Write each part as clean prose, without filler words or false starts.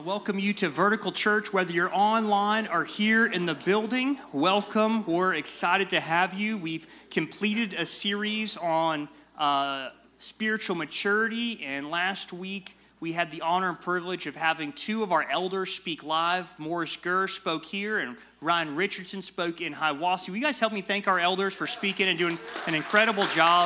want to welcome you to Vertical Church, whether you're online or here in the building. Welcome. We're excited to have you. We've completed a series on spiritual maturity, and last week we had the honor and privilege of having two of our elders speak live. Morris Gurr spoke here, and Ryan Richardson spoke in Hiawassee. Will you guys help me thank our elders for speaking and doing an incredible job?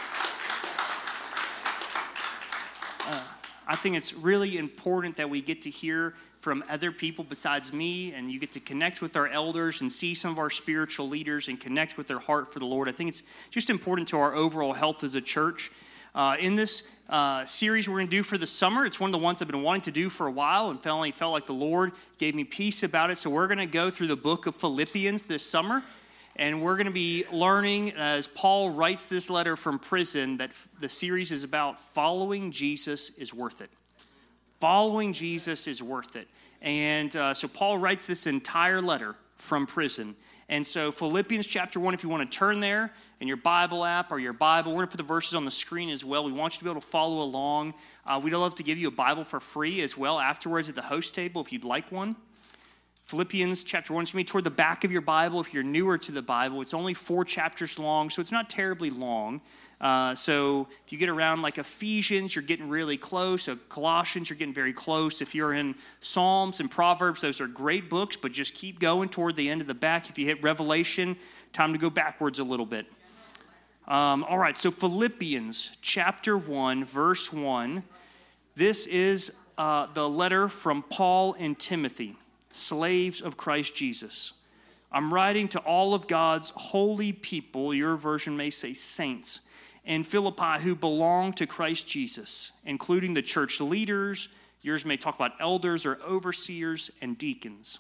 I think it's really important that we get to hear from other people besides me, and you get to connect with our elders and see some of our spiritual leaders and connect with their heart for the Lord. I think it's just important to our overall health as a church. In this series we're going to do for the summer, it's one of the ones I've been wanting to do for a while and finally felt like the Lord gave me peace about it. So we're going to go through the book of Philippians this summer. And we're going to be learning, as Paul writes this letter from prison, that the series is about following Jesus is worth it. Following Jesus is worth it. And so Paul writes this entire letter from prison. And so Philippians chapter 1, if you want to turn there in your Bible app or your Bible, we're going to put the verses on the screen as well. We want you to be able to follow along. We'd love to give you a Bible for free as well afterwards at the host table if you'd like one. Philippians chapter 1 is going to be toward the back of your Bible if you're newer to the Bible. It's only 4 chapters long, so it's not terribly long. So if you get around like Ephesians, you're getting really close. So Colossians, you're getting very close. If you're in Psalms and Proverbs, those are great books, but just keep going toward the end of the back. If you hit Revelation, time to go backwards a little bit. All right, so Philippians chapter 1, verse 1. This is the letter from Paul and Timothy, slaves of Christ Jesus. I'm writing to all of God's holy people, your version may say saints, in Philippi who belong to Christ Jesus, including the church leaders. Yours may talk about elders or overseers and deacons.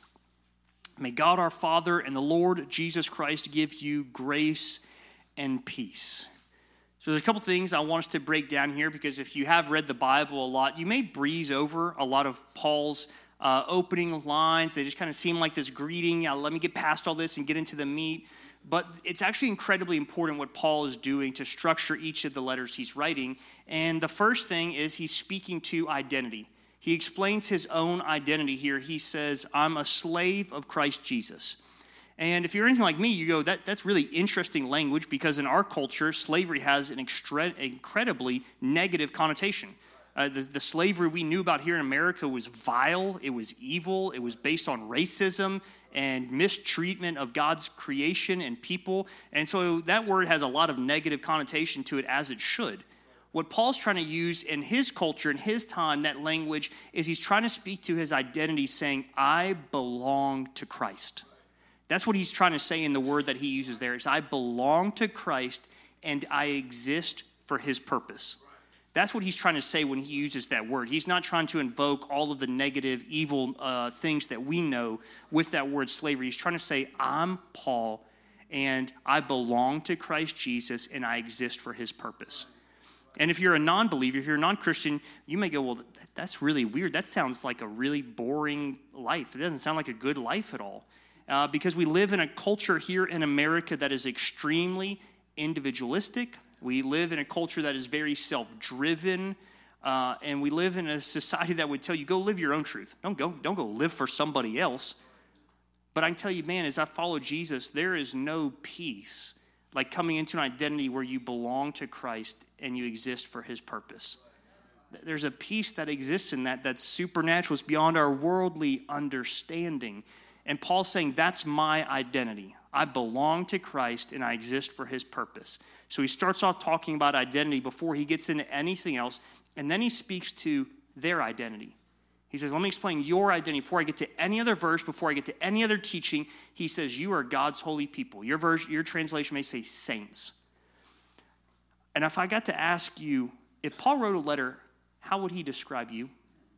May God our Father and the Lord Jesus Christ give you grace and peace. So there's a couple things I want us to break down here, because if you have read the Bible a lot, you may breeze over a lot of Paul's opening lines. They just kind of seem like this greeting. Let me get past all this and get into the meat. But it's actually incredibly important what Paul is doing to structure each of the letters he's writing. And the first thing is he's speaking to identity. He explains his own identity here. He says, I'm a slave of Christ Jesus. And if you're anything like me, you go, that's really interesting language, because in our culture, slavery has an incredibly negative connotation. The slavery we knew about here in America was vile, it was evil, it was based on racism and mistreatment of God's creation and people. And so that word has a lot of negative connotation to it, as it should. What Paul's trying to use in his culture, in his time, that language, is he's trying to speak to his identity, saying, I belong to Christ. That's what he's trying to say in the word that he uses there, is I belong to Christ and I exist for his purpose. That's what he's trying to say when he uses that word. He's not trying to invoke all of the negative, evil things that we know with that word slavery. He's trying to say, I'm Paul, and I belong to Christ Jesus, and I exist for his purpose. And if you're a non-believer, if you're a non-Christian, you may go, well, that's really weird. That sounds like a really boring life. It doesn't sound like a good life at all. Because we live in a culture here in America that is extremely individualistic. We live in a culture that is very self-driven, and we live in a society that would tell you, go live your own truth. Don't go live for somebody else. But I can tell you, man, as I follow Jesus, there is no peace like coming into an identity where you belong to Christ and you exist for his purpose. There's a peace that exists in that's supernatural. It's beyond our worldly understanding. And Paul's saying, that's my identity. I belong to Christ and I exist for his purpose. So he starts off talking about identity before he gets into anything else, and then he speaks to their identity. He says, let me explain your identity before I get to any other verse, before I get to any other teaching. He says, you are God's holy people. Your translation may say saints. And if I got to ask you, if Paul wrote a letter, how would he describe you?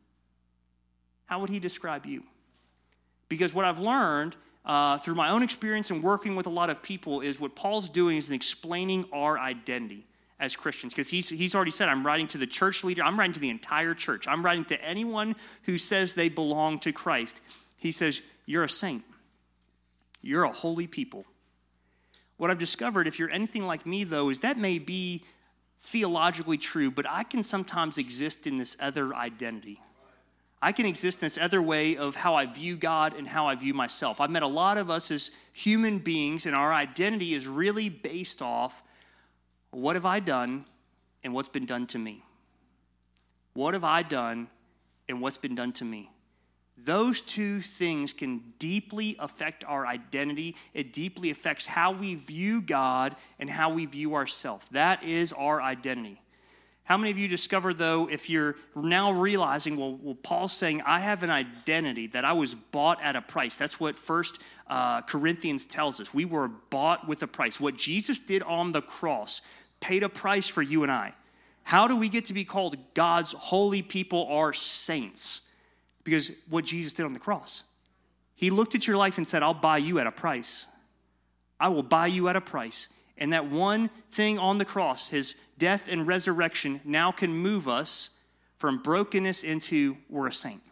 How would he describe you? Because what I've learned through my own experience and working with a lot of people is what Paul's doing is explaining our identity as Christians. Because he's already said, I'm writing to the church leader. I'm writing to the entire church. I'm writing to anyone who says they belong to Christ. He says, you're a saint. You're a holy people. What I've discovered, if you're anything like me, though, is that may be theologically true, but I can sometimes exist in this other identity. I can exist in this other way of how I view God and how I view myself. I've met a lot of us as human beings, and our identity is really based off what have I done and what's been done to me. What have I done and what's been done to me? Those two things can deeply affect our identity. It deeply affects how we view God and how we view ourselves. That is our identity. How many of you discover, though, if you're now realizing, well, Paul's saying, I have an identity that I was bought at a price. That's what 1 Corinthians tells us. We were bought with a price. What Jesus did on the cross paid a price for you and I. How do we get to be called God's holy people or saints? Because what Jesus did on the cross. He looked at your life and said, I'll buy you at a price. I will buy you at a price. And that one thing on the cross, his death and resurrection, now can move us from brokenness into we're a saint.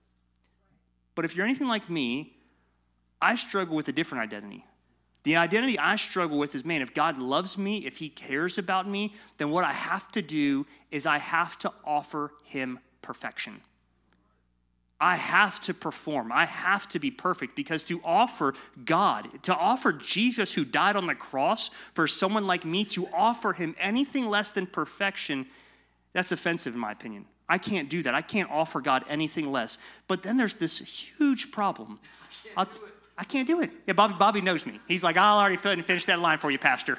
But if you're anything like me, I struggle with a different identity. The identity I struggle with is, man, if God loves me, if he cares about me, then what I have to do is I have to offer him perfection. I have to perform. I have to be perfect, because to offer God, to offer Jesus who died on the cross for someone like me, to offer him anything less than perfection, that's offensive in my opinion. I can't do that. I can't offer God anything less. But then there's this huge problem. I can't do it. Yeah, Bobby knows me. He's like, I'll already finish that line for you, Pastor.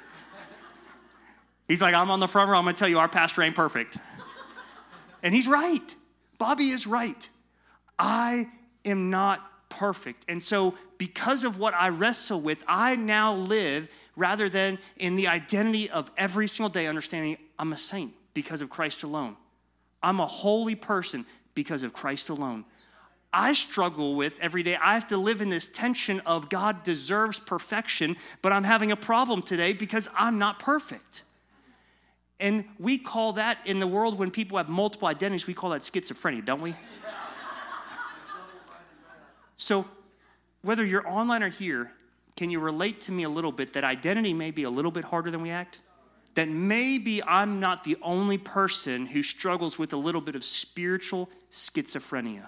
He's like, I'm on the front row. I'm going to tell you our pastor ain't perfect. And he's right. Bobby is right. I am not perfect. And so because of what I wrestle with, I now live rather than in the identity of every single day understanding I'm a saint because of Christ alone. I'm a holy person because of Christ alone. I struggle with every day. I have to live in this tension of God deserves perfection, but I'm having a problem today because I'm not perfect. And we call that, in the world when people have multiple identities, we call that schizophrenia, don't we? So whether you're online or here, can you relate to me a little bit that identity may be a little bit harder than we act? That maybe I'm not the only person who struggles with a little bit of spiritual schizophrenia.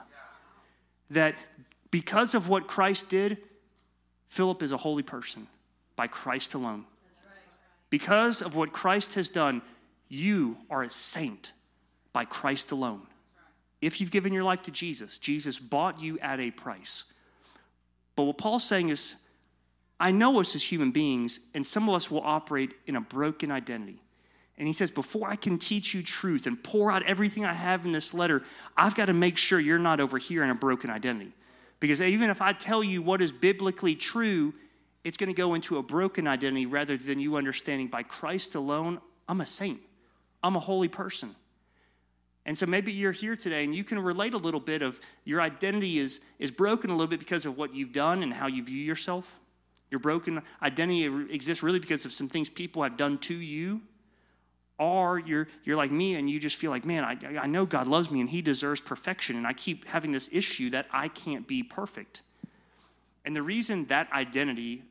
That because of what Christ did, Philip is a holy person by Christ alone. Because of what Christ has done, you are a saint by Christ alone. If you've given your life to Jesus, Jesus bought you at a price. But what Paul's saying is, I know us as human beings, and some of us will operate in a broken identity. And he says, before I can teach you truth and pour out everything I have in this letter, I've got to make sure you're not over here in a broken identity. Because even if I tell you what is biblically true, it's going to go into a broken identity rather than you understanding by Christ alone, I'm a saint. I'm a holy person. And so maybe you're here today and you can relate a little bit of your identity is broken a little bit because of what you've done and how you view yourself. Your broken identity exists really because of some things people have done to you. Or you're like me and you just feel like, man, I know God loves me and he deserves perfection, and I keep having this issue that I can't be perfect. And the reason that identity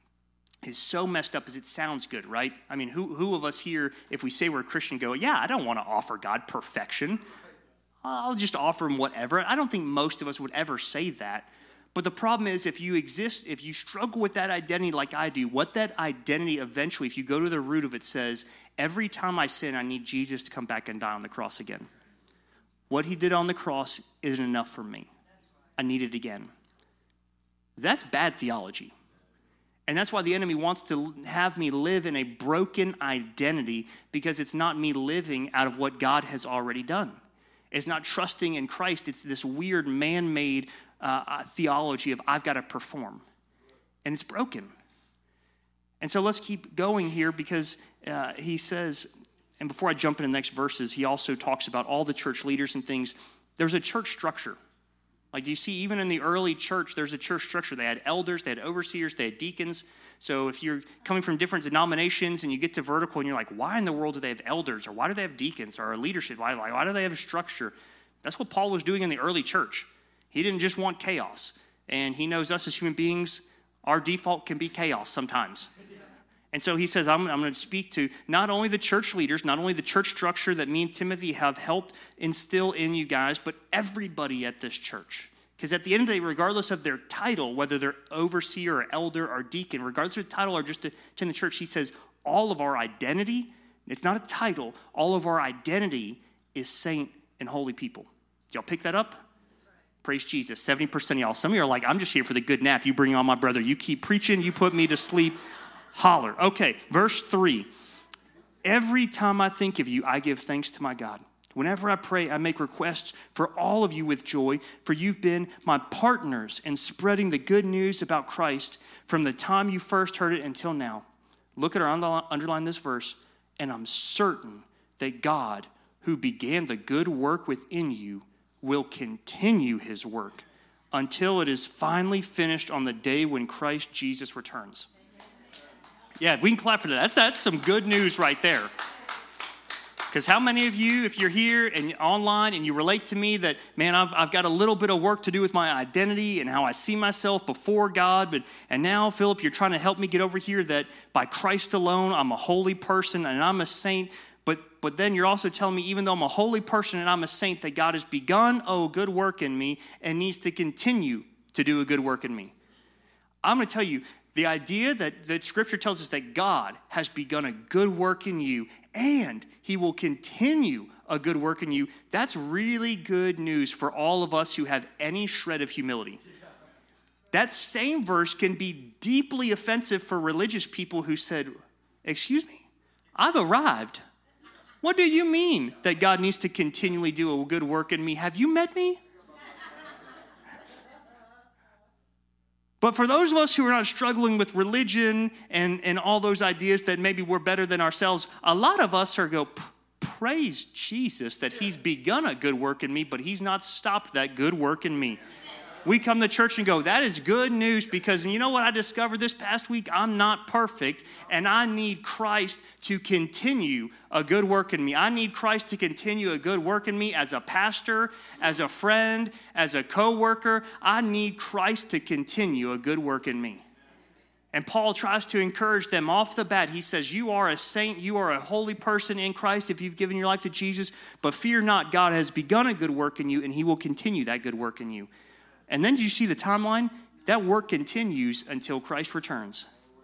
is so messed up is it sounds good, right? I mean, who of us here, if we say we're a Christian, go, yeah, I don't want to offer God perfection. I'll just offer him whatever. I don't think most of us would ever say that. But the problem is if you struggle with that identity like I do, what that identity eventually, if you go to the root of it, says, every time I sin, I need Jesus to come back and die on the cross again. What he did on the cross isn't enough for me. I need it again. That's bad theology. And that's why the enemy wants to have me live in a broken identity, because it's not me living out of what God has already done. It's not trusting in Christ. It's this weird man-made theology of I've got to perform. And it's broken. And so let's keep going here, because he says, and before I jump into the next verses, he also talks about all the church leaders and things. There's a church structure. Like, do you see, even in the early church, there's a church structure. They had elders, they had overseers, they had deacons. So if you're coming from different denominations and you get to vertical and you're like, why in the world do they have elders? Or why do they have deacons or leadership? Why do they have a structure? That's what Paul was doing in the early church. He didn't just want chaos. And he knows us as human beings, our default can be chaos sometimes. And so he says, I'm going to speak to not only the church leaders, not only the church structure that me and Timothy have helped instill in you guys, but everybody at this church. Because at the end of the day, regardless of their title, whether they're overseer or elder or deacon, regardless of the title or just in the church, he says all of our identity, it's not a title, all of our identity is saint and holy people. Did y'all pick that up? Praise Jesus. 70% of y'all. Some of you are like, I'm just here for the good nap. You bring on my brother. You keep preaching. You put me to sleep. Holler. Okay, verse 3. Every time I think of you, I give thanks to my God. Whenever I pray, I make requests for all of you with joy, for you've been my partners in spreading the good news about Christ from the time you first heard it until now. Look at our underline this verse. And I'm certain that God, who began the good work within you, will continue his work until it is finally finished on the day when Christ Jesus returns. Yeah, we can clap for that. That's some good news right there. Because how many of you, if you're here and online and you relate to me that, man, I've got a little bit of work to do with my identity and how I see myself before God, and now, Philip, you're trying to help me get over here that by Christ alone, I'm a holy person and I'm a saint. But then you're also telling me, even though I'm a holy person and I'm a saint, that God has begun a good work in me and needs to continue to do a good work in me. I'm going to tell you, the idea that Scripture tells us that God has begun a good work in you and he will continue a good work in you, that's really good news for all of us who have any shred of humility. That same verse can be deeply offensive for religious people who said, excuse me, I've arrived. What do you mean that God needs to continually do a good work in me? Have you met me? But for those of us who are not struggling with religion and all those ideas that maybe we're better than ourselves, a lot of us are praise Jesus that he's begun a good work in me, but he's not stopped that good work in me. We come to church and go, that is good news, because you know what I discovered this past week? I'm not perfect, and I need Christ to continue a good work in me. I need Christ to continue a good work in me as a pastor, as a friend, as a co-worker. I need Christ to continue a good work in me. And Paul tries to encourage them off the bat. He says, you are a saint, you are a holy person in Christ if you've given your life to Jesus, but fear not, God has begun a good work in you, and he will continue that good work in you. And then, do you see the timeline? That work continues until Christ returns.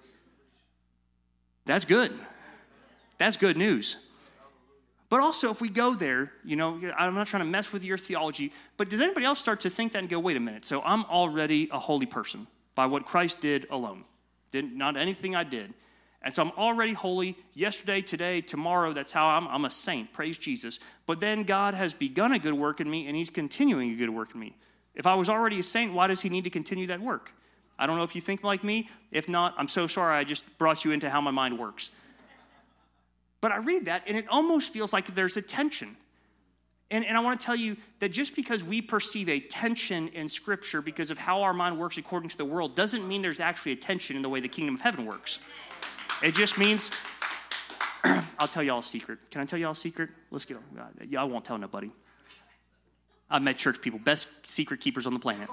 That's good. That's good news. But also, if we go there, you know, I'm not trying to mess with your theology, but does anybody else start to think that and go, wait a minute, so I'm already a holy person by what Christ did alone. Not anything I did. And so I'm already holy yesterday, today, tomorrow. That's how I'm a saint. Praise Jesus. But then God has begun a good work in me, and he's continuing a good work in me. If I was already a saint, why does he need to continue that work? I don't know if you think like me. If not, I'm so sorry I just brought you into how my mind works. But I read that, and it almost feels like there's a tension. And I want to tell you that just because we perceive a tension in Scripture because of how our mind works according to the world doesn't mean there's actually a tension in the way the kingdom of heaven works. It just means, I'll tell y'all a secret. Can I tell y'all a secret? Let's get on. Y'all won't tell nobody. I've met church people, best secret keepers on the planet.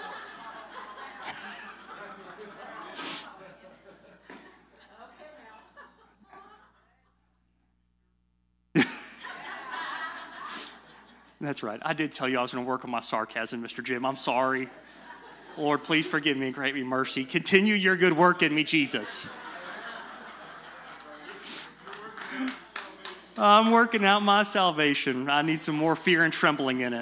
That's right. I did tell you I was going to work on my sarcasm, Mr. Jim. I'm sorry. Lord, please forgive me and grant me mercy. Continue your good work in me, Jesus. I'm working out my salvation. I need some more fear and trembling in it.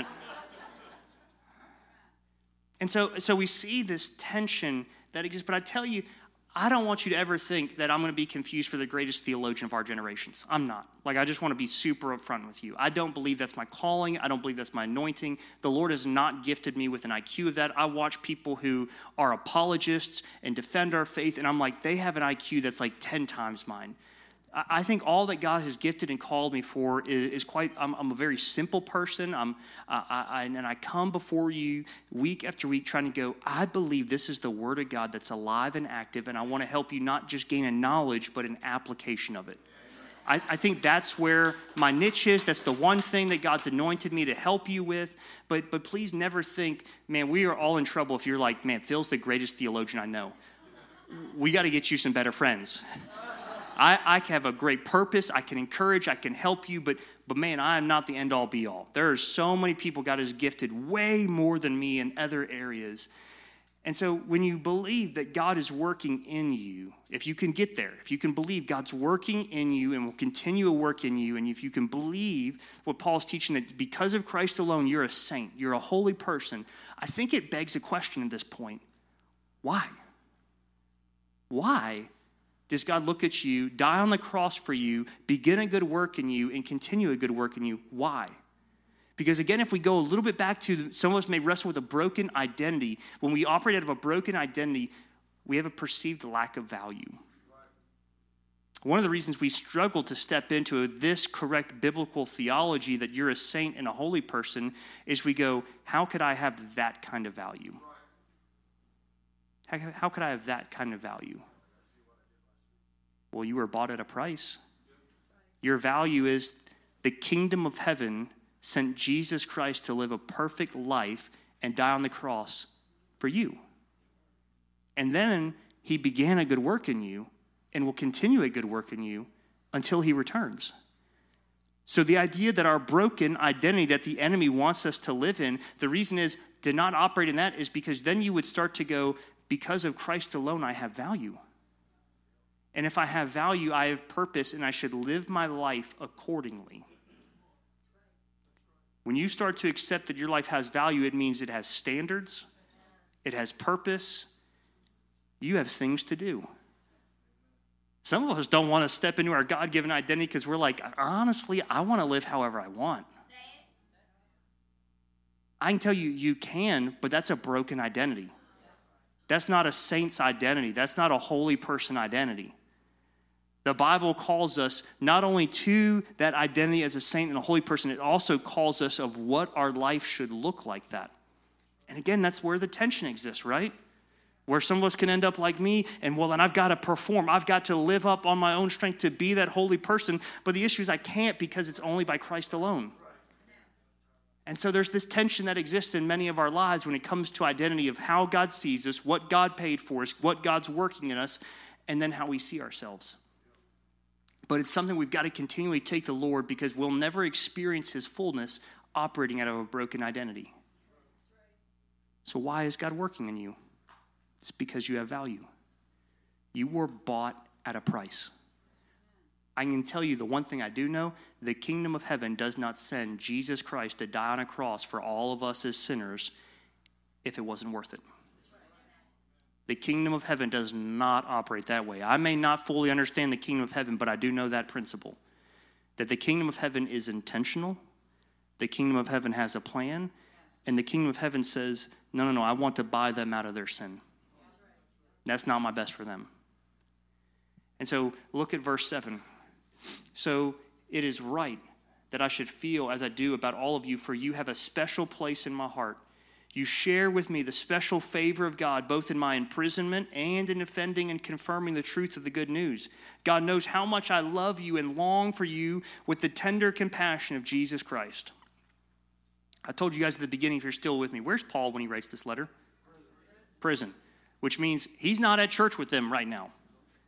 And so we see this tension that exists. But I tell you, I don't want you to ever think that I'm going to be confused for the greatest theologian of our generations. I'm not. I just want to be super upfront with you. I don't believe that's my calling. I don't believe that's my anointing. The Lord has not gifted me with an IQ of that. I watch people who are apologists and defend our faith, and I'm like, they have an IQ that's like 10 times mine. I think all that God has gifted and called me for is quite, I'm a very simple person. And I come before you week after week trying to go, I believe this is the word of God that's alive and active, and I want to help you not just gain a knowledge, but an application of it. I think that's where my niche is. That's the one thing that God's anointed me to help you with. But please never think, man, we are all in trouble if you're like, man, Phil's the greatest theologian I know. We got to get you some better friends. I have a great purpose. I can encourage. I can help you. But man, I am not the end all be all. There are so many people God has gifted way more than me in other areas. And so when you believe that God is working in you, if you can get there, if you can believe God's working in you and will continue to work in you, and if you can believe what Paul's teaching, that because of Christ alone, you're a saint, you're a holy person, I think it begs a question at this point. Why? Why does God look at you, die on the cross for you, begin a good work in you, and continue a good work in you? Why? Because again, if we go a little bit back to, some of us may wrestle with a broken identity. When we operate out of a broken identity, we have a perceived lack of value. One of the reasons we struggle to step into this correct biblical theology that you're a saint and a holy person is we go, how could I have that kind of value? How could I have that kind of value? Well, you were bought at a price. Your value is the kingdom of heaven sent Jesus Christ to live a perfect life and die on the cross for you. And then he began a good work in you and will continue a good work in you until he returns. So the idea that our broken identity that the enemy wants us to live in, the reason is to not operate in that is because then you would start to go, because of Christ alone, I have value. And if I have value, I have purpose, and I should live my life accordingly. When you start to accept that your life has value, it means it has standards, it has purpose, you have things to do. Some of us don't want to step into our God-given identity because we're like, honestly, I want to live however I want. I can tell you, you can, but that's a broken identity. That's not a saint's identity. That's not a holy person identity. The Bible calls us not only to that identity as a saint and a holy person, it also calls us of what our life should look like that. And again, that's where the tension exists, right? Where some of us can end up like me, and well, then I've got to perform. I've got to live up on my own strength to be that holy person. But the issue is I can't because it's only by Christ alone. And so there's this tension that exists in many of our lives when it comes to identity of how God sees us, what God paid for us, what God's working in us, and then how we see ourselves. But it's something we've got to continually take to the Lord because we'll never experience his fullness operating out of a broken identity. So why is God working in you? It's because you have value. You were bought at a price. I can tell you the one thing I do know, the kingdom of heaven does not send Jesus Christ to die on a cross for all of us as sinners if it wasn't worth it. The kingdom of heaven does not operate that way. I may not fully understand the kingdom of heaven, but I do know that principle, that the kingdom of heaven is intentional, the kingdom of heaven has a plan, and the kingdom of heaven says, no, I want to buy them out of their sin. That's not my best for them. And so look at verse 7. So it is right that I should feel as I do about all of you, for you have a special place in my heart. You share with me the special favor of God, both in my imprisonment and in defending and confirming the truth of the good news. God knows how much I love you and long for you with the tender compassion of Jesus Christ. I told you guys at the beginning, if you're still with me, where's Paul when he writes this letter? Prison, which means he's not at church with them right now.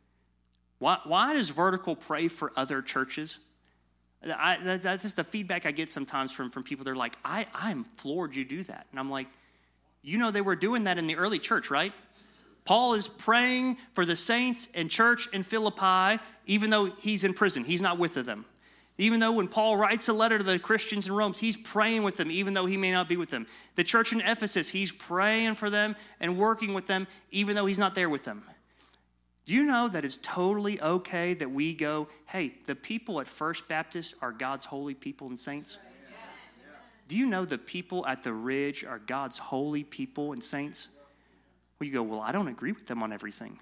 Why does Vertical pray for other churches? That's just the feedback I get sometimes from people. They're like, I'm floored you do that. And I'm like, they were doing that in the early church, right? Paul is praying for the saints and church in Philippi, even though he's in prison. He's not with them. Even though when Paul writes a letter to the Christians in Rome, he's praying with them, even though he may not be with them. The church in Ephesus, he's praying for them and working with them, even though he's not there with them. Do you know that it's totally okay that we go, hey, the people at First Baptist are God's holy people and saints? Do you know the people at the Ridge are God's holy people and saints? Well, you go, well, I don't agree with them on everything.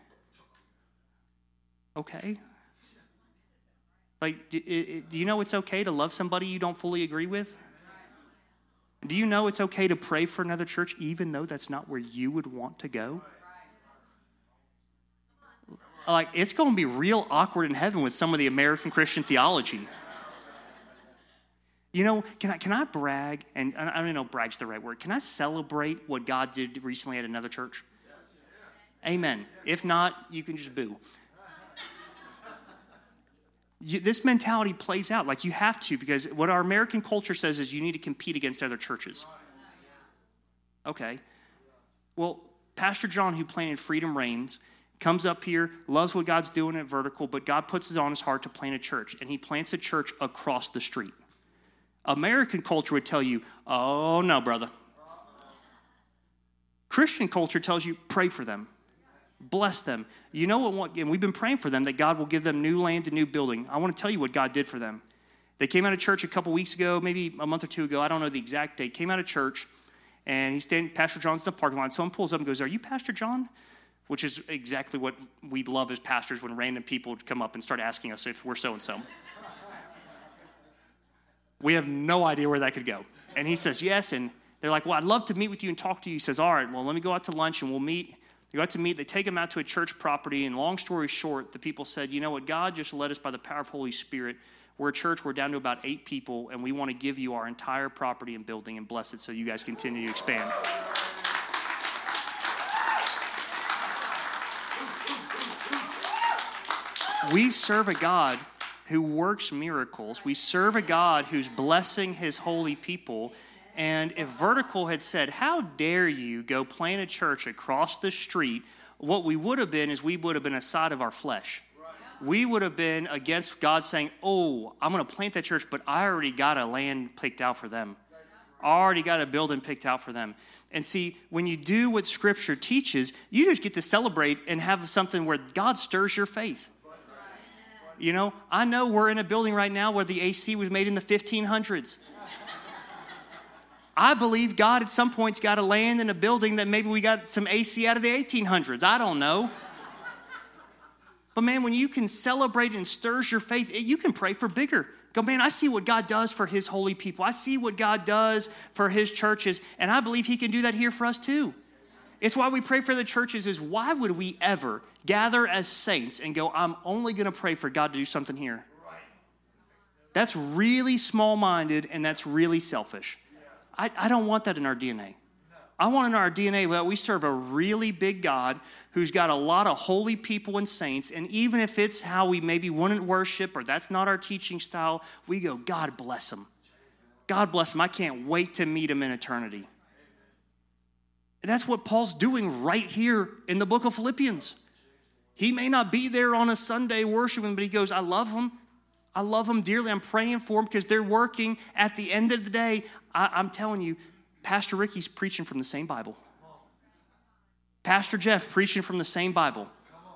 Okay. Like, do you know it's okay to love somebody you don't fully agree with? Do you know it's okay to pray for another church even though that's not where you would want to go? Like, it's going to be real awkward in heaven with some of the American Christian theology. Can I brag? And I don't know if brag's the right word. Can I celebrate what God did recently at another church? Amen. If not, you can just boo. This mentality plays out. Like, you have to, because what our American culture says is you need to compete against other churches. Okay. Well, Pastor John, who planted Freedom Reigns, comes up here, loves what God's doing at Vertical, but God puts it on his heart to plant a church, and he plants a church across the street. American culture would tell you, oh, no, brother. Christian culture tells you, pray for them. Bless them. You know what? And we've been praying for them that God will give them new land and new building. I want to tell you what God did for them. They came out of church a couple weeks ago, maybe a month or two ago. I don't know the exact date. Came out of church, and he's standing. Pastor John's in the parking lot. Someone pulls up and goes, "Are you Pastor John?" Which is exactly what we love as pastors when random people come up and start asking us if we're so and so. We have no idea where that could go. And he says yes, and they're like, "Well, I'd love to meet with you and talk to you." He says, "All right, well, let me go out to lunch and we'll meet." They go out to meet. They take him out to a church property. And long story short, the people said, "You know what? God just led us by the power of Holy Spirit. We're a church. We're down to about 8 people, and we want to give you our entire property and building and bless it so you guys continue to expand." We serve a God who works miracles. We serve a God who's blessing his holy people. And if Vertical had said, "How dare you go plant a church across the street," what we would have been is we would have been a side of our flesh. We would have been against God saying, "Oh, I'm going to plant that church, but I already got a land picked out for them. I already got a building picked out for them." And see, when you do what Scripture teaches, you just get to celebrate and have something where God stirs your faith. You know, I know we're in a building right now where the AC was made in the 1500s. I believe God at some point's got to land in a building that maybe we got some AC out of the 1800s. I don't know. But man, when you can celebrate and stirs your faith, you can pray for bigger. Go, man, I see what God does for his holy people. I see what God does for his churches, and I believe he can do that here for us too. It's why we pray for the churches is why would we ever gather as saints and go, "I'm only going to pray for God to do something here"? That's really small-minded and that's really selfish. I don't want that in our DNA. I want in our DNA that we serve a really big God who's got a lot of holy people and saints, and even if it's how we maybe wouldn't worship or that's not our teaching style, we go, "God bless them. God bless them. I can't wait to meet them in eternity." And that's what Paul's doing right here in the book of Philippians. He may not be there on a Sunday worshiping, but he goes, "I love them. I love them dearly. I'm praying for them because they're working. At the end of the day, I'm telling you, Pastor Ricky's preaching from the same Bible. Pastor Jeff preaching from the same Bible.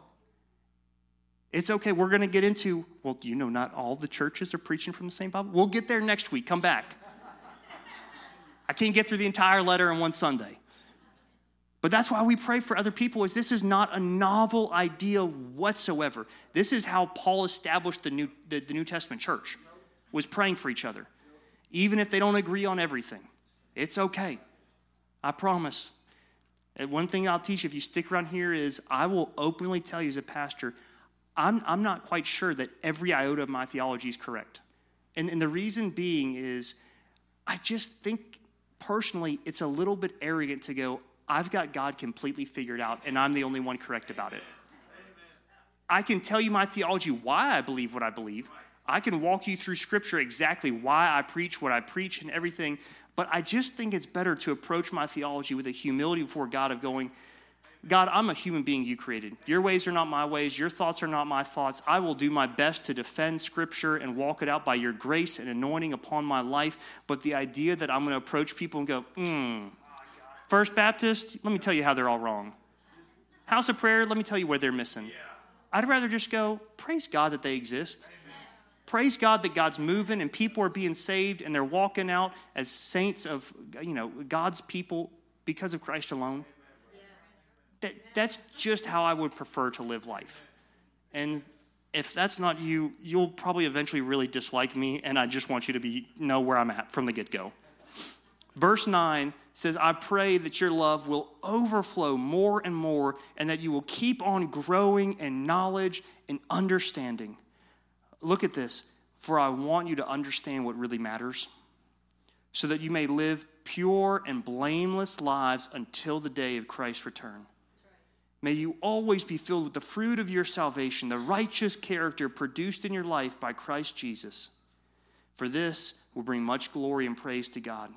It's okay. We're going to get into, well, you know, not all the churches are preaching from the same Bible. We'll get there next week. Come back. I can't get through the entire letter in one Sunday. But that's why we pray for other people, is this is not a novel idea whatsoever. This is how Paul established the New Testament church, was praying for each other. Even if they don't agree on everything, it's okay. I promise. And one thing I'll teach if you stick around here is I will openly tell you as a pastor, I'm not quite sure that every iota of my theology is correct. And the reason being is I just think personally it's a little bit arrogant to go, "I've got God completely figured out, and I'm the only one correct about it." I can tell you my theology, why I believe what I believe. I can walk you through Scripture exactly why I preach what I preach and everything, but I just think it's better to approach my theology with a humility before God of going, "God, I'm a human being you created. Your ways are not my ways. Your thoughts are not my thoughts. I will do my best to defend Scripture and walk it out by your grace and anointing upon my life, but the idea that I'm going to approach people and go, First Baptist, let me tell you how they're all wrong. House of Prayer, let me tell you where they're missing." I'd rather just go, praise God that they exist. Praise God that God's moving and people are being saved and they're walking out as saints of, God's people because of Christ alone. That's just how I would prefer to live life. And if that's not you, you'll probably eventually really dislike me, and I just want you to know where I'm at from the get-go. Verse 9 says, "I pray that your love will overflow more and more, and that you will keep on growing in knowledge and understanding." Look at this. "For I want you to understand what really matters, so that you may live pure and blameless lives until the day of Christ's return." May you always be filled with the fruit of your salvation, the righteous character produced in your life by Christ Jesus. For this will bring much glory and praise to God.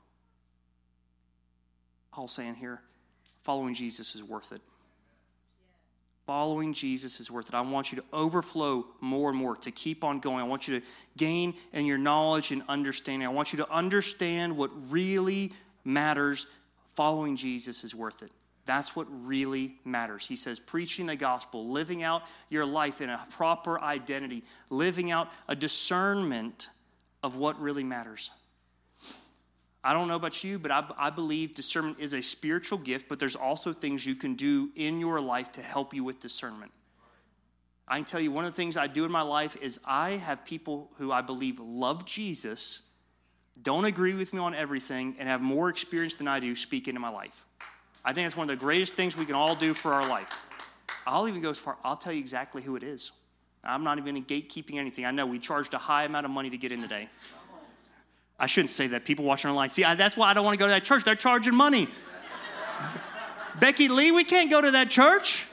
Paul's saying here, following Jesus is worth it. Following Jesus is worth it. I want you to overflow more and more, to keep on going. I want you to gain in your knowledge and understanding. I want you to understand what really matters. Following Jesus is worth it. That's what really matters. He says, preaching the gospel, living out your life in a proper identity, living out a discernment of what really matters. I don't know about you, but I believe discernment is a spiritual gift, but there's also things you can do in your life to help you with discernment. I can tell you one of the things I do in my life is I have people who I believe love Jesus, don't agree with me on everything, and have more experience than I do speak into my life. I think that's one of the greatest things we can all do for our life. I'll even go as far, I'll tell you exactly who it is. I'm not even gatekeeping anything. I know we charged a high amount of money to get in today. I shouldn't say that. People watching online. See, that's why I don't want to go to that church. They're charging money. Becky Lee, we can't go to that church.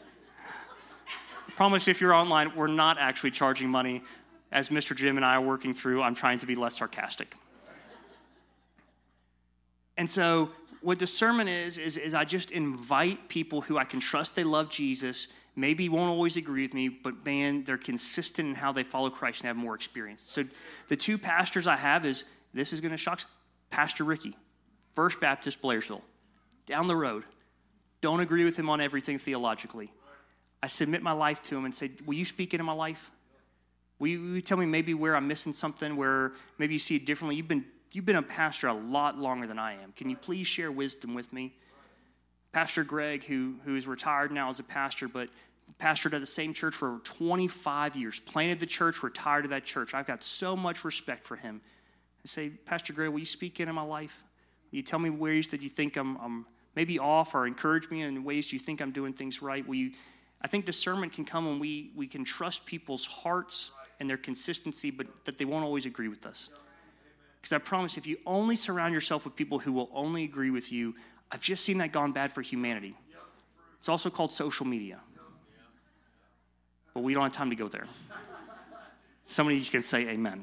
I promise if you're online, we're not actually charging money. As Mr. Jim and I are working through, I'm trying to be less sarcastic. And so what discernment is I just invite people who I can trust they love Jesus, maybe won't always agree with me, but man, they're consistent in how they follow Christ and have more experience. So the two pastors I have this is going to shock, Pastor Ricky, First Baptist Blairsville, down the road. Don't agree with him on everything theologically. I submit my life to him and say, will you speak into my life? Will you tell me maybe where I'm missing something, where maybe you see it differently? You've been a pastor a lot longer than I am. Can you please share wisdom with me? Pastor Greg, who is retired now as a pastor, but pastored at the same church for 25 years, planted the church, retired to that church. I've got so much respect for him. I say, Pastor Greg, will you speak into my life? Will you tell me ways that you think I'm maybe off, or encourage me in ways you think I'm doing things right? I think discernment can come when we can trust people's hearts and their consistency, but that they won't always agree with us. Because I promise, if you only surround yourself with people who will only agree with you, I've just seen that gone bad for humanity. It's also called social media. But we don't have time to go there. Somebody can say amen.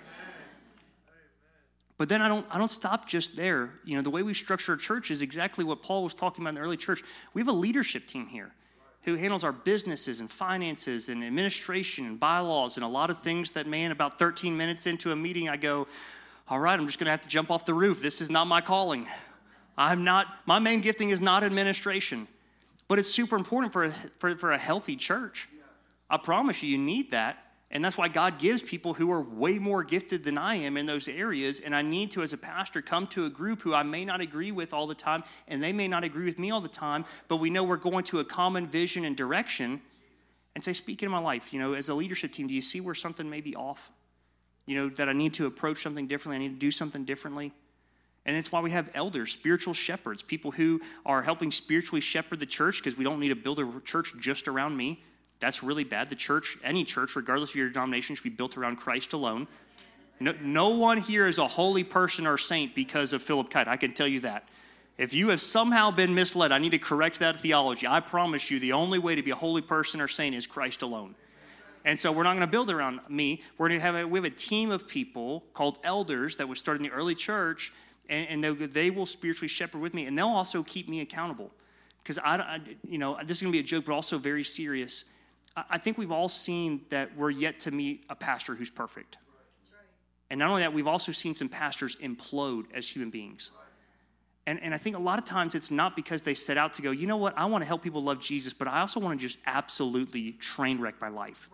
But then I don't stop just there. You know, the way we structure a church is exactly what Paul was talking about in the early church. We have a leadership team here who handles our businesses and finances and administration and bylaws and a lot of things that, man, about 13 minutes into a meeting, I go, all right, I'm just going to have to jump off the roof. This is not my calling. My main gifting is not administration. But it's super important for a healthy church. I promise you need that. And that's why God gives people who are way more gifted than I am in those areas. And I need to, as a pastor, come to a group who I may not agree with all the time, and they may not agree with me all the time, but we know we're going to a common vision and direction, and say, speak into my life. You know, as a leadership team, do you see where something may be off? You know, that I need to approach something differently. I need to do something differently. And that's why we have elders, spiritual shepherds, people who are helping spiritually shepherd the church, because we don't need to build a church just around me. That's really bad. The church, any church, regardless of your denomination, should be built around Christ alone. No one here is a holy person or saint because of Philip Kite. I can tell you that. If you have somehow been misled, I need to correct that theology. I promise you, the only way to be a holy person or saint is Christ alone. And so we're not going to build around me. We have a team of people called elders that was started in the early church, and they will spiritually shepherd with me, and they'll also keep me accountable. Because this is going to be a joke, but also very serious. I think we've all seen that we're yet to meet a pastor who's perfect. And not only that, we've also seen some pastors implode as human beings. And I think a lot of times it's not because they set out to go, you know what, I want to help people love Jesus, but I also want to just absolutely train wreck my life.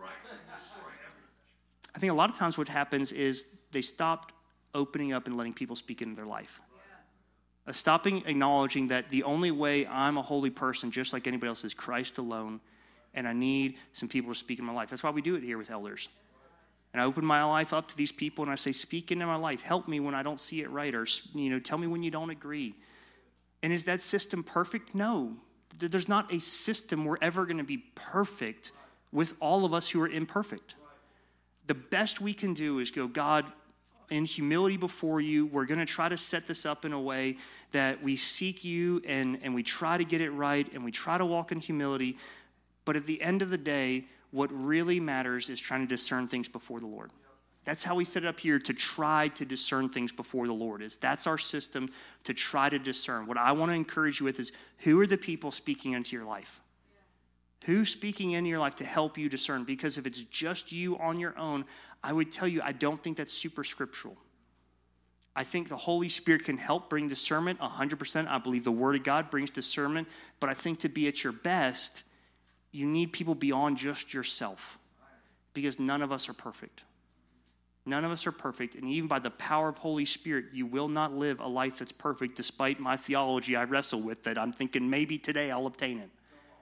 I think a lot of times what happens is they stopped opening up and letting people speak into their life. Stopping acknowledging that the only way I'm a holy person, just like anybody else, is Christ alone. And I need some people to speak in my life. That's why we do it here with elders. And I open my life up to these people and I say, speak into my life. Help me when I don't see it right. Or, tell me when you don't agree. And is that system perfect? No. There's not a system we're ever going to be perfect with all of us who are imperfect. The best we can do is go, God, in humility before you. We're going to try to set this up in a way that we seek you and we try to get it right and we try to walk in humility. But at the end of the day, what really matters is trying to discern things before the Lord. That's how we set it up here, to try to discern things before the Lord. That's our system, to try to discern. What I want to encourage you with is, who are the people speaking into your life? Who's speaking into your life to help you discern? Because if it's just you on your own, I would tell you, I don't think that's super scriptural. I think the Holy Spirit can help bring discernment 100%. I believe the Word of God brings discernment. But I think to be at your best, you need people beyond just yourself. Because none of us are perfect. None of us are perfect, and even by the power of Holy Spirit, you will not live a life that's perfect, despite my theology I wrestle with that I'm thinking maybe today I'll obtain it.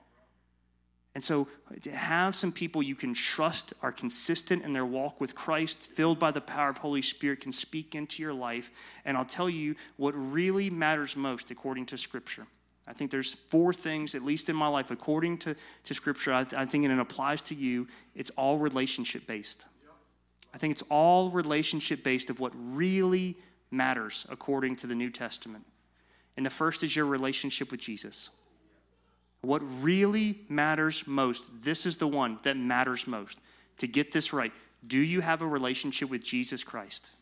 And so to have some people you can trust are consistent in their walk with Christ, filled by the power of Holy Spirit, can speak into your life. And I'll tell you what really matters most according to Scripture. I think there's 4 things, at least in my life, according to Scripture, I think, and it applies to you. It's all relationship-based. I think it's all relationship-based of what really matters according to the New Testament. And the first is your relationship with Jesus. What really matters most, this is the one that matters most. To get this right, do you have a relationship with Jesus Christ?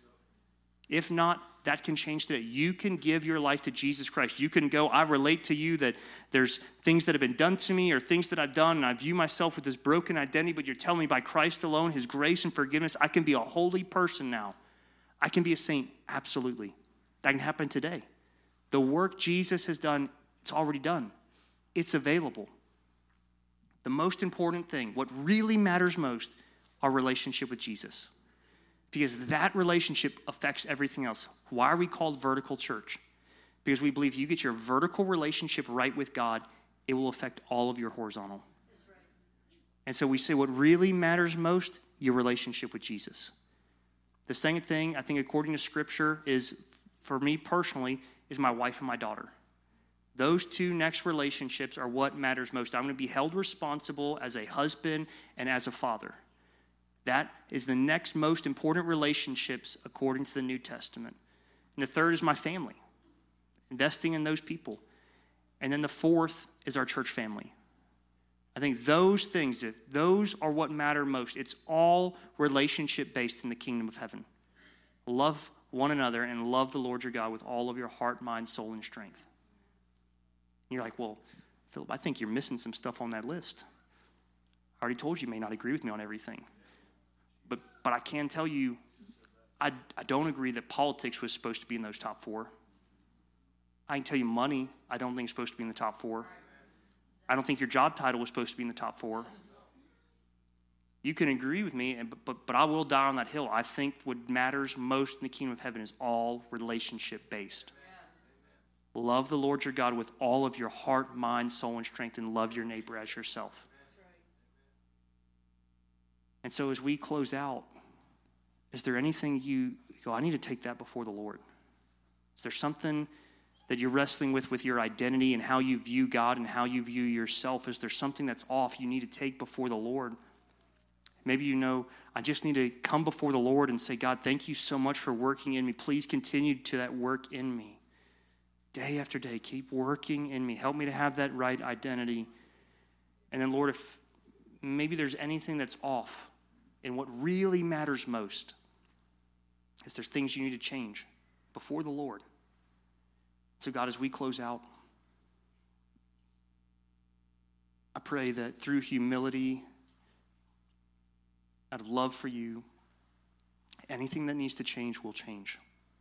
If not, that can change today. You can give your life to Jesus Christ. You can go, I relate to you that there's things that have been done to me or things that I've done, and I view myself with this broken identity, but you're telling me by Christ alone, his grace and forgiveness, I can be a holy person now. I can be a saint, absolutely. That can happen today. The work Jesus has done, it's already done. It's available. The most important thing, what really matters most, our relationship with Jesus. Because that relationship affects everything else. Why are we called vertical church? Because we believe you get your vertical relationship right with God, it will affect all of your horizontal. That's right. And so we say what really matters most, your relationship with Jesus. The second thing, I think according to Scripture, is, for me personally, is my wife and my daughter. Those 2 next relationships are what matters most. I'm going to be held responsible as a husband and as a father. That is the next most important relationships according to the New Testament. And the third is my family, investing in those people. And then the fourth is our church family. I think those things, if those are what matter most, it's all relationship-based in the kingdom of heaven. Love one another and love the Lord your God with all of your heart, mind, soul, and strength. And you're like, well, Philip, I think you're missing some stuff on that list. I already told you you may not agree with me on everything. But I can tell you, I don't agree that politics was supposed to be in those top 4. I can tell you money, I don't think is supposed to be in the top 4. I don't think your job title was supposed to be in the top 4. You can agree with me, but I will die on that hill. I think what matters most in the kingdom of heaven is all relationship-based. Love the Lord your God with all of your heart, mind, soul, and strength, and love your neighbor as yourself. And so as we close out, is there anything you go, I need to take that before the Lord? Is there something that you're wrestling with your identity and how you view God and how you view yourself? Is there something that's off you need to take before the Lord? Maybe you know, I just need to come before the Lord and say, God, thank you so much for working in me. Please continue to that work in me. Day after day, keep working in me. Help me to have that right identity. And then, Lord, if maybe there's anything that's off in what really matters most, is there's things you need to change before the Lord. So God, as we close out, I pray that through humility, out of love for you, anything that needs to change will change.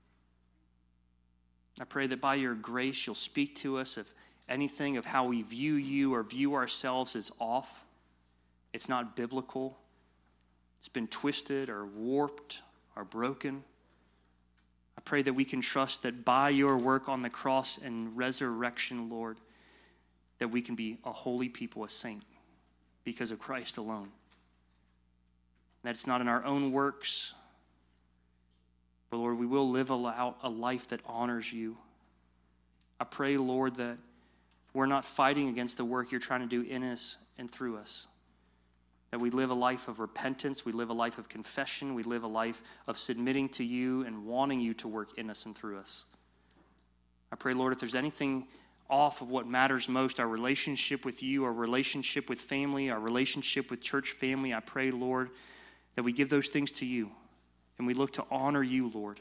I pray that by your grace, you'll speak to us if anything of how we view you or view ourselves is off. It's not biblical. It's been twisted or warped or broken. I pray that we can trust that by your work on the cross and resurrection, Lord, that we can be a holy people, a saint, because of Christ alone. That it's not in our own works, but Lord, we will live a life that honors you. I pray, Lord, that we're not fighting against the work you're trying to do in us and through us. that we live a life of repentance, we live a life of confession, we live a life of submitting to you and wanting you to work in us and through us. I pray, Lord, if there's anything off of what matters most, our relationship with you, our relationship with family, our relationship with church family, I pray, Lord, that we give those things to you and we look to honor you, Lord.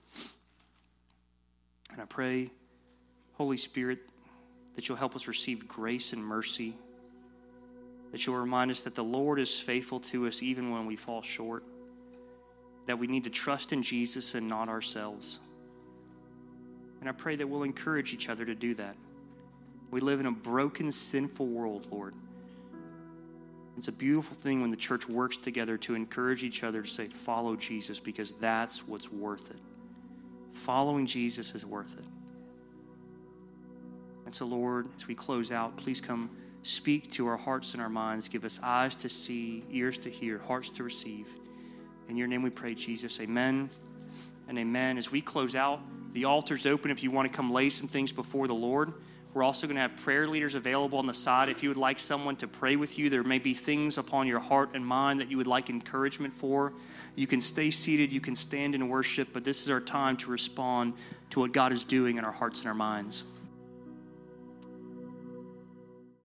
And I pray, Holy Spirit, that you'll help us receive grace and mercy, that you'll remind us that the Lord is faithful to us even when we fall short, that we need to trust in Jesus and not ourselves. And I pray that we'll encourage each other to do that. We live in a broken, sinful world, Lord. It's a beautiful thing when the church works together to encourage each other to say, follow Jesus, because that's what's worth it. Following Jesus is worth it. And so, Lord, as we close out, please come speak to our hearts and our minds. Give us eyes to see, ears to hear, hearts to receive. In your name we pray, Jesus. Amen and amen. As we close out, the altar's open if you want to come lay some things before the Lord. We're also going to have prayer leaders available on the side if you would like someone to pray with you. There may be things upon your heart and mind that you would like encouragement for. You can stay seated, you can stand in worship, but this is our time to respond to what God is doing in our hearts and our minds.